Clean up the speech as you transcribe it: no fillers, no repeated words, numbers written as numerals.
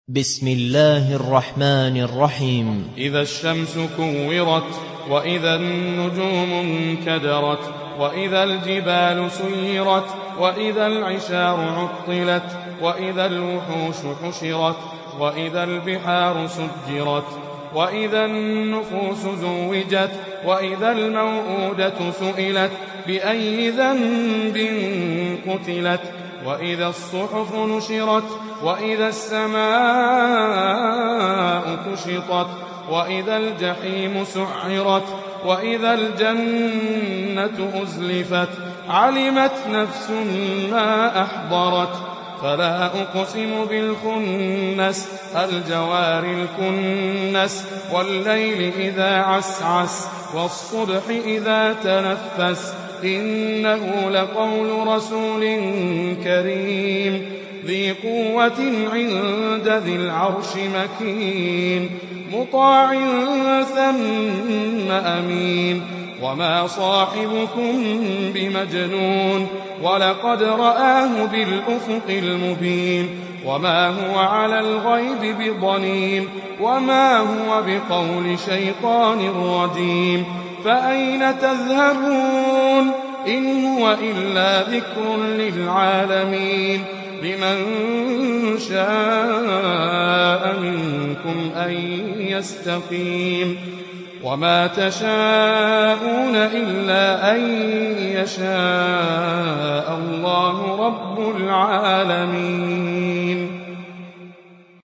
بسم الله الرحمن الرحيم. إذا الشمس كورت، وإذا النجوم انكدرت، وإذا الجبال سيرت، وإذا العشار عطلت، وإذا الوحوش حشرت، وإذا البحار سجرت، وإذا النفوس زوجت، وإذا الموءودة سئلت بأي ذنب قتلت، وإذا الصحف نشرت، وإذا السماء كشطت، وإذا الجحيم سعرت، وإذا الجنة أزلفت، علمت نفس ما أحضرت. فلا أقسم بالخنس، الجوار الكنس، والليل إذا عسعس، والصبح إذا تنفس، إنه لقول رسول كريم ذي قوة عند ذي العرش مكين، مطاع ثم أمين. وما صاحبكم بمجنون، ولقد رآه بالأفق المبين. وما هو على الغيب بضنين، وما هو بقول شيطان رجيم. فأين تذهبون؟ إن هو إلا ذكر للعالمين. لمن شاء منكم أن يستقيم. وما تشاءون إلا أن يشاء الله رب العالمين.